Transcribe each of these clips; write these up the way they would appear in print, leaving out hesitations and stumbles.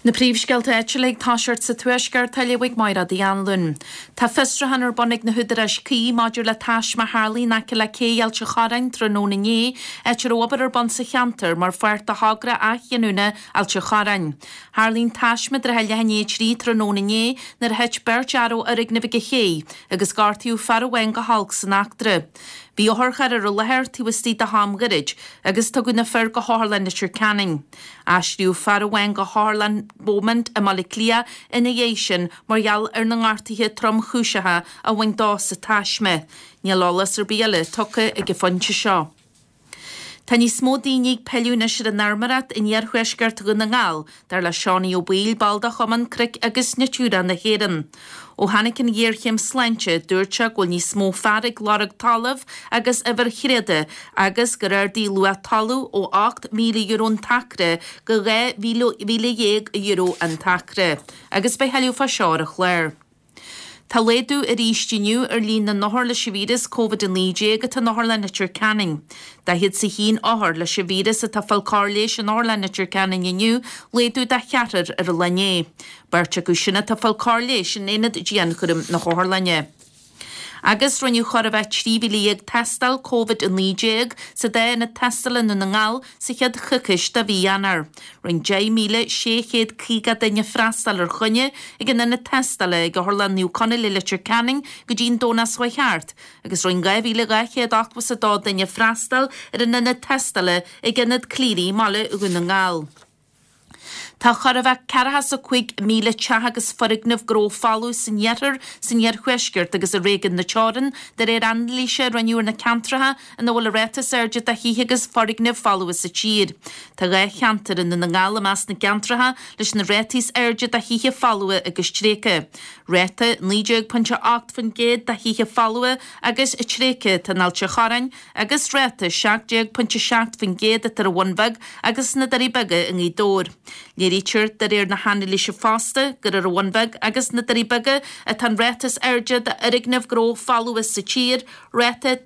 Na príomhsceilte éitiúlaigh táisiart sa tuaisceart tailehigh maira Dianlún. Tá fistrahan ar bonnig na hudarais cí maidir le táis ma Harlí naci le céal se charain tróna ní éitir obair ar bon sa cheantar mar fuirt a hagra a chéanúna al se charain. Harlín táisme dre heile hané trí tróna ní nar heit bert aró ar ag na bige ché agus gartíú farhain go halg san actre. Bhí orchar ar lehéir tíhastí a hamgarid agus tu na fer go hálan na Canning. Asriú farhain go hálan moment a mala clia ina dhéisian margheall ar na ngáirtithe trom chúisethe a bhain dá sa táisme. Ní lálas ar bíala tucha ag go fonte seo. Tá ní smó daoine peiliúna siad an narmarat in dhearchuisceart go na ngáil dar le seánaí ó bíl balda chuman cric agus na túra na héan. Ó hanacin dhéirchéim sleinte dúirte go ní smó fearrig larag talamh agus ibar chréide agus go rairdaí lua talú ó 8 míle euro tacre go ré euro an tacre, agus bei heiliú fa seár a chléir. Tá léadú a rístiniu ar lín na nothir le sivírus COVID-19 go tá nothir le na Canning. Da hiad sa hín áthir le sivírus a tá falcárléis an áthir le na Canning iniu léadú da cheatar ar a lené. Berte go sinna tá falcárléis in éad dían chum na chóthir lenne. Agus runniu chorabheith tríhíag testal COVID-19 sa dé na testal in na ngáil sa chead chucis da bhí anar. Run 10,600 cíga daine freistal ar chunne ag in na testala go thorlanniu conna le Canning go dín dóna swaithart. Agus run 2,800 sa dá daine freistal ar in na testala ag innad clírí mala ugu na ngáil. Tá chorabheith 45,000 agus forighnamh gró fallú san dhearchuisceart agus a régan na teáran dar anlíise ranniúr na cantratha an bhfuil a rétas airde a hí agus forighnamh fallú sa tír. Tá ré cheantar in na ngála meas na cantratha leis na rétís airde a híthe fallua agus tréca. Réta 9.8 fan géad a híthe fallua agus tréca tan alse charain agus réta 7.7 fan géad a tar a bhainbeg agus na darí bege in í dór. Léiríteir dar na hanilí se fásta gur ar bhainbeg agus na darí bege a tan rétas airde a rignamh gró fallua sa tír réta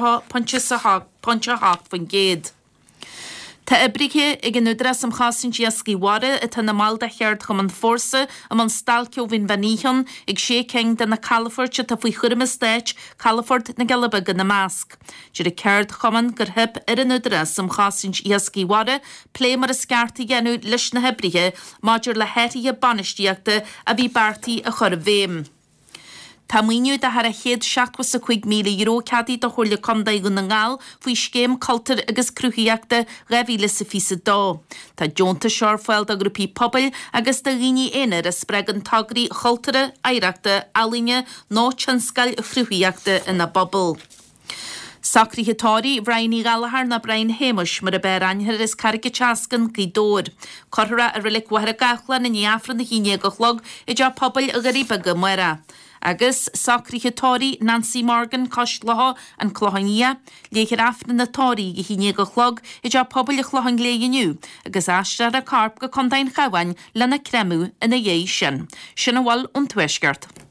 10.8 fan géad. Tá ibrighe ag an udra sam chasin jiasci ware a tan na malda cheart chum an forsa am an stalcio vin vaníhan ag sé ceng den na Calafort ta fwy churma stage Calafort na galabag na mask. Jir a ceart chuman gur heb ar an udra sam chasin jiasci ware plé mar a scarti genú leis na hebrighe maidir le heri a banistiachta a bhí barti a chur véim. Tá muinniu de har a héad 75,000 euro cadí do chuirle comdaí go na ngáil faoi scéim cultar agus cruúthaíochta rahíle sa físa dá. Tá Jonta seorfuil a grúpi pobl agus de riní éar a spregan tagarí chultara, éireachta, alíne nó tionscail cruúthaíochta in na bobbal. Sacrithetáí bhrainní galahar na brain héimeis mar a beranhir is carige teascan go dór. Corra a rilik wahar a gachlan na níafran na híine go chlog i d pobl a garíba go muire. Agus sacrithetáí Nancy Morgan coslatha an chlóhainnia, léchar afna na táí go híine go chlog i d pobl a chlohan léiniu, agus astra a carp go condain chahain lena cremú ina dhé sin. Sinna bhil an tuaisceart.